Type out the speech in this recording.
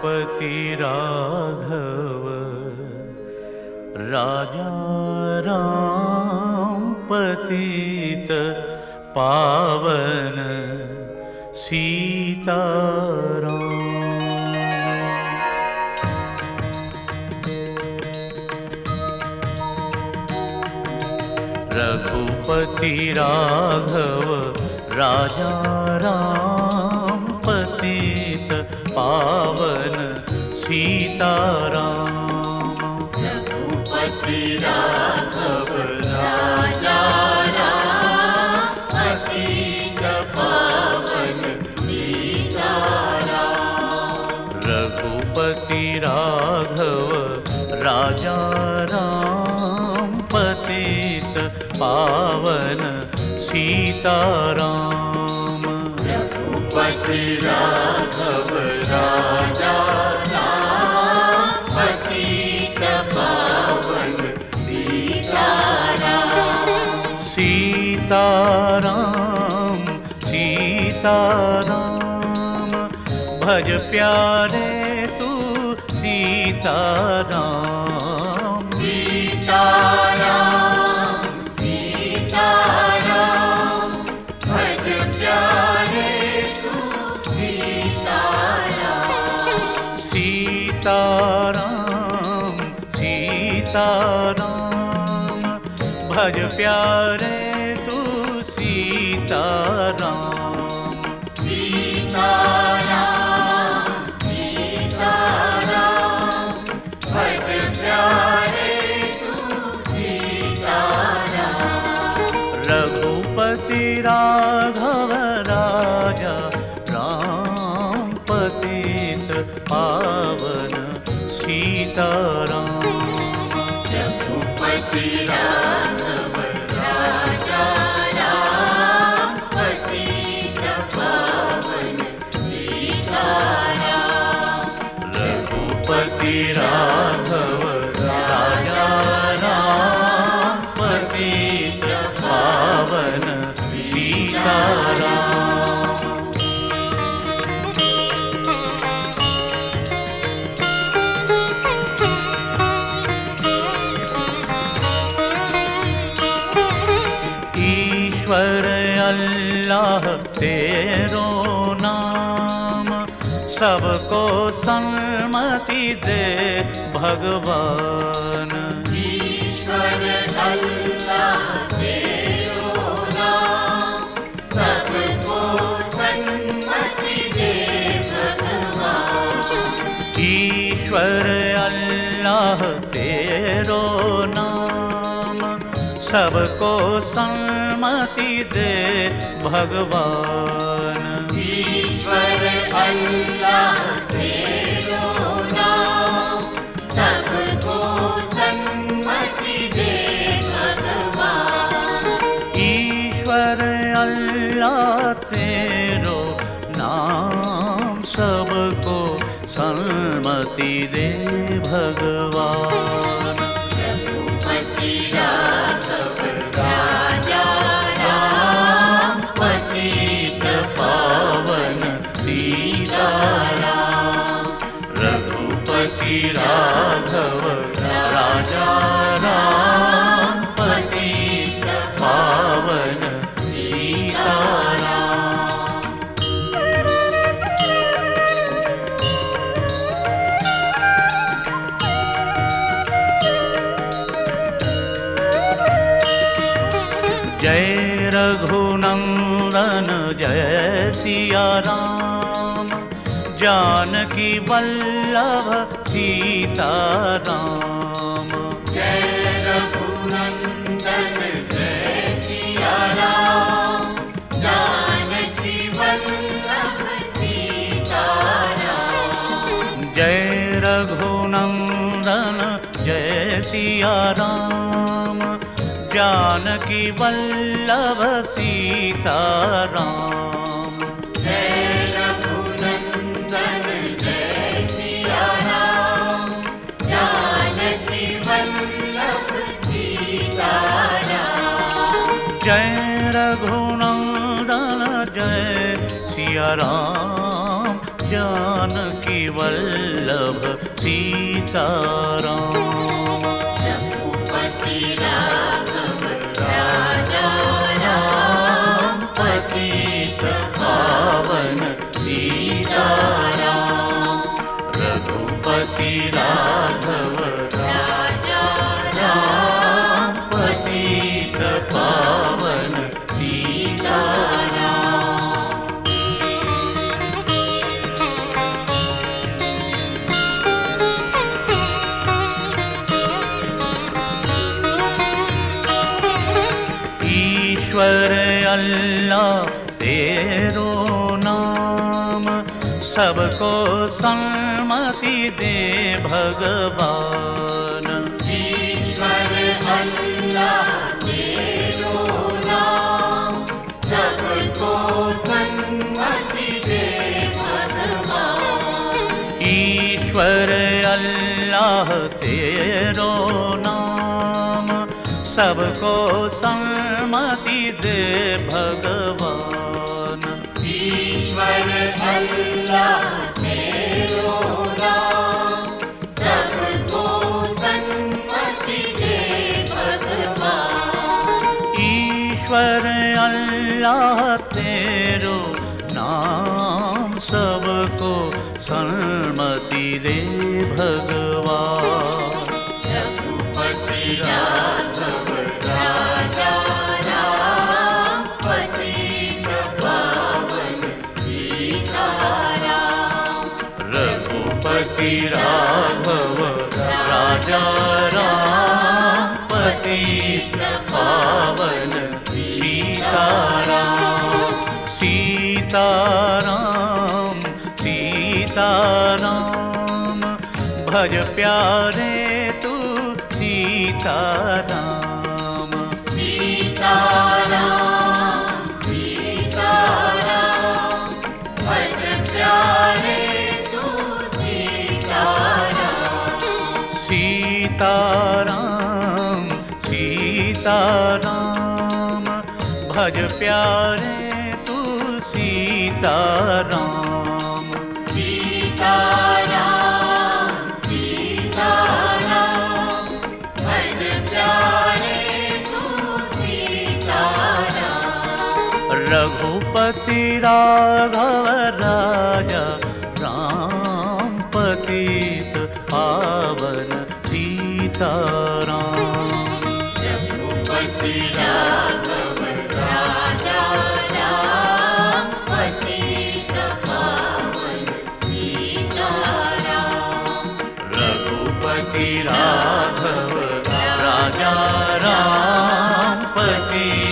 रघुपति राघव राजा राम पतित पावन सीताराम। रघुपति राघव राजा राम पतित पावन सीताराम। रघुपति राघव राजा राम पतित पावन सीताराम। रघुपति राघव राजा राम पतित पावन सीताराम। रघुपति राघव राजा राम पतित पावन सीताराम। सीताराम सीताराम भज प्यारे तू सीताराम। सीताराम सीताराम भज प्यारे तू सीताराम। सीताराम सीताराम भज प्यारे तू सीताराम। सीताराम सीताराम भज प्यारे तू सीताराम। रघुपति राघव राजा राम पतित पावन सीताराम। रघुपति राघव राजा राम पतित पावन सीताराम। रघुपति राघव राजा राम पतित पावन सीताराम। ईश्वर अल्लाह तेरो नाम सबको सन्मति दे भगवान। ईश्वर अल्लाह तेरो नाम सबको सन्मति दे भगवान। ईश्वर अल्लाह तेरो नाम सबको सन्मति दे भगवान। ईश्वर अल्लाह तेरो नाम सबको सन्मति दे भगवान। ईश्वर अल्लाह तेरो नाम सबको सन्मति दे भगवान। रघुपति राघव राजा राम पतित पावन सीताराम। रघुपति राघव राजा राम पतित पावन सीताराम। जय रघुनंदन जय सिया राम जानकी वल्लभ सीताराम। जय रघुनंदन जय सिया राम जानकी वल्लभ सीताराम। जय रघुनंदन जय सिया राम जानकी वल्लभ सीताराम। जय रघुनंदन जय सिया राम जानकी वल्लभ सीताराम। जय रघुनंदन जय सिया राम जानकी वल्लभ सीताराम। रघुपति राघव राजा राम, पतित पावन सीताराम। रघुपति राघव राजा राम, पतित पावन सीताराम। ईश्वर अल्लाह तेरो नाम, सबको सन्मति दे भगवान। ईश्वर अल्लाह तेरो नाम, सबको सन्मति दे भगवान। ईश्वर अल्लाह तेरो नाम, सबको सन्मति दे भगवान। ईश्वर अल्लाह तेरो नाम, सबको सन्मति दे भगवान। ईश्वर अल्लाह तेरो नाम, सबको सन्मति दे भगवान। रघुपति राघव राजा राम, पतित पावन सीताराम। रघुपति राघव राजा राम, पतित पावन सीताराम। सीताराम सीताराम, भज प्यारे तू सीताराम। सीताराम सीताराम, भज प्यारे तू सीताराम। सीताराम सीताराम, भज प्यारे तू सीताराम। सीताराम सीताराम, भज प्यारे तू सीताराम। रघुपति राघव राजा राम, पतित पावन सीताराम। रघुपति राघव राजा राम, पतित पावन सीताराम। रघुपति राघव राजा राम, पतित